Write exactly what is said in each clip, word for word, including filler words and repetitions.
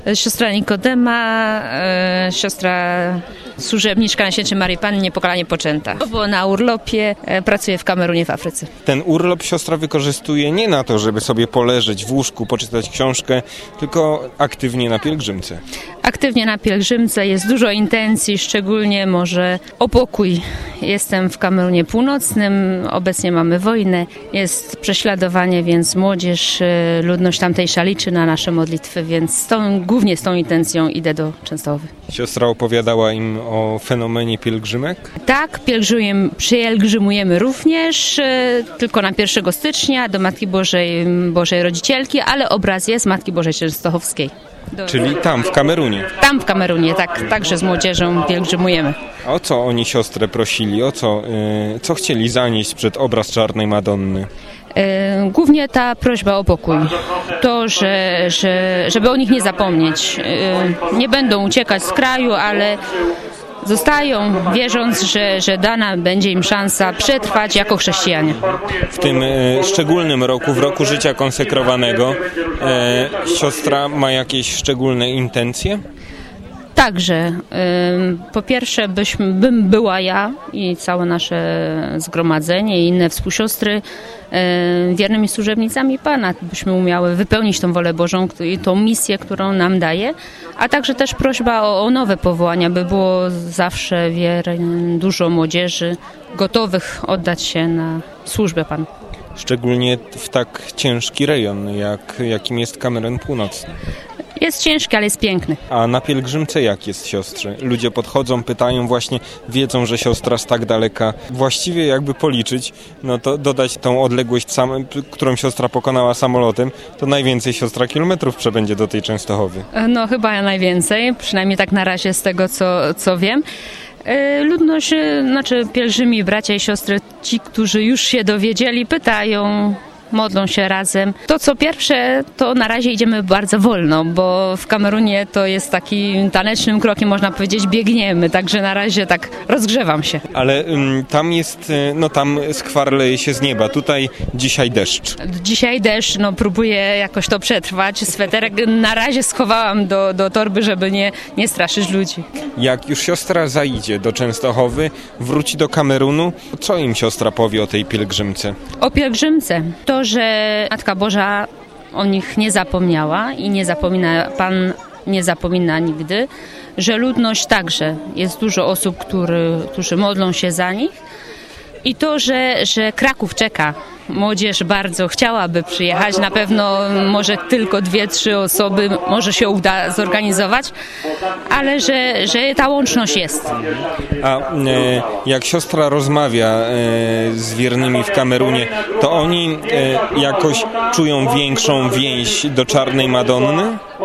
Siostra Nikodema, e, siostra służebniczka Najświętszej Maryi Panny, Niepokalanie Poczęta. Bo na urlopie e, pracuje w Kamerunie, w Afryce. Ten urlop siostra wykorzystuje nie na to, żeby sobie poleżeć w łóżku, poczytać książkę, tylko aktywnie na pielgrzymce. Aktywnie na pielgrzymce, jest dużo intencji, szczególnie może o pokój. Jestem w Kamerunie Północnym, obecnie mamy wojnę, jest prześladowanie, więc młodzież, ludność tamtejsza liczy na nasze modlitwy, więc z tą, głównie z tą intencją idę do Częstochowy. Siostra opowiadała im o fenomenie pielgrzymek? Tak, pielgrzymujemy, pielgrzymujemy również, tylko na pierwszego stycznia do Matki Bożej, Bożej Rodzicielki, ale obraz jest Matki Bożej Częstochowskiej. Do... Czyli tam, w Kamerunie? Tam w Kamerunie, tak, także z młodzieżą pielgrzymujemy. A o co oni siostrę prosili? O co, yy, co chcieli zanieść przed obraz Czarnej Madonny? Yy, głównie ta prośba o pokój. To, że, że, żeby o nich nie zapomnieć. Yy, nie będą uciekać z kraju, ale zostają, wierząc, że, że dana będzie im szansa przetrwać jako chrześcijanie. W tym e, szczególnym roku, w roku życia konsekrowanego, e, siostra ma jakieś szczególne intencje? Także, po pierwsze byśmy, bym była ja i całe nasze zgromadzenie i inne współsiostry wiernymi służebnicami Pana, byśmy umiały wypełnić tą wolę Bożą i tą misję, którą nam daje, a także też prośba o, o nowe powołania, by było zawsze wier, dużo młodzieży gotowych oddać się na służbę Panu. Szczególnie w tak ciężki rejon, jak, jakim jest Kamerun Północny. Jest ciężki, ale jest piękny. A na pielgrzymce jak jest siostrze? Ludzie podchodzą, pytają właśnie, wiedzą, że siostra z tak daleka. Właściwie jakby policzyć, no to dodać tą odległość, sam, którą siostra pokonała samolotem, to najwięcej siostra kilometrów przebędzie do tej Częstochowy. No chyba najwięcej, przynajmniej tak na razie z tego, co, co wiem. Ludność, znaczy pielgrzymi, bracia i siostry, ci, którzy już się dowiedzieli, pytają, modlą się razem. To co pierwsze, to na razie idziemy bardzo wolno, bo w Kamerunie to jest takim tanecznym krokiem, można powiedzieć, biegniemy, także na razie tak rozgrzewam się. Ale ym, tam jest, no tam skwar leje się z nieba, tutaj dzisiaj deszcz. Dzisiaj deszcz, no próbuję jakoś to przetrwać. Sweterek na razie schowałam do, do torby, żeby nie, nie straszyć ludzi. Jak już siostra zajdzie do Częstochowy, wróci do Kamerunu, co im siostra powie o tej pielgrzymce? O pielgrzymce? To, że Matka Boża o nich nie zapomniała i nie zapomina, Pan nie zapomina nigdy, że ludność także, jest dużo osób, który, którzy modlą się za nich i to, że, że Kraków czeka. Młodzież bardzo chciałaby przyjechać, na pewno może tylko dwie, trzy osoby może się uda zorganizować, ale że, że ta łączność jest. A e, jak siostra rozmawia e, z wiernymi w Kamerunie, to oni e, jakoś czują większą więź do Czarnej Madonny?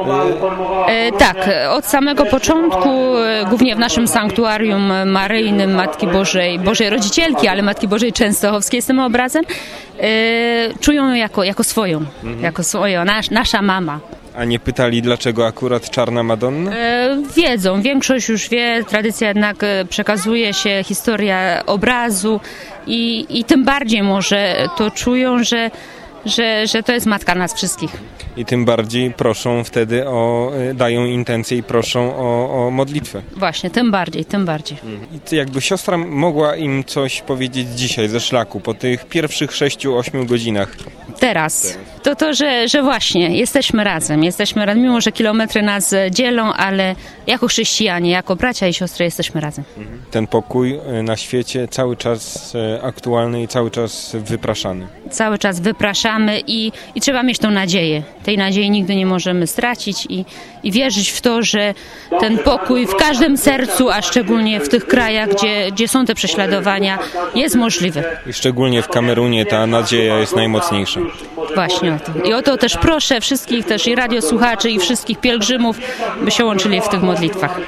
E, tak, od samego początku, e, głównie w naszym sanktuarium maryjnym Matki Bożej, Bożej Rodzicielki, ale Matki Bożej Częstochowskiej z tym obrazem, e, czują ją jako, jako swoją, mhm. jako swoją, nas, nasza mama. A nie pytali, dlaczego akurat Czarna Madonna? E, wiedzą, większość już wie, tradycja jednak przekazuje się, historia obrazu i, i tym bardziej może to czują, że, że, że to jest matka nas wszystkich. I tym bardziej proszą wtedy o, dają intencję i proszą o, o modlitwę. Właśnie, tym bardziej, tym bardziej. I jakby siostra mogła im coś powiedzieć dzisiaj ze szlaku, po tych pierwszych sześciu, ośmiu godzinach. Teraz. To to, że, że właśnie jesteśmy razem, jesteśmy razem, mimo że kilometry nas dzielą, ale jako chrześcijanie, jako bracia i siostry jesteśmy razem. Ten pokój na świecie cały czas aktualny i cały czas wypraszany. Cały czas wypraszamy i, i trzeba mieć tą nadzieję. Tej nadziei nigdy nie możemy stracić i, i wierzyć w to, że ten pokój w każdym sercu, a szczególnie w tych krajach, gdzie, gdzie są te prześladowania, jest możliwy. I szczególnie w Kamerunie ta nadzieja jest najmocniejsza. Właśnie o to. I o to też proszę wszystkich też i radiosłuchaczy i wszystkich pielgrzymów, by się łączyli w tych modlitwach.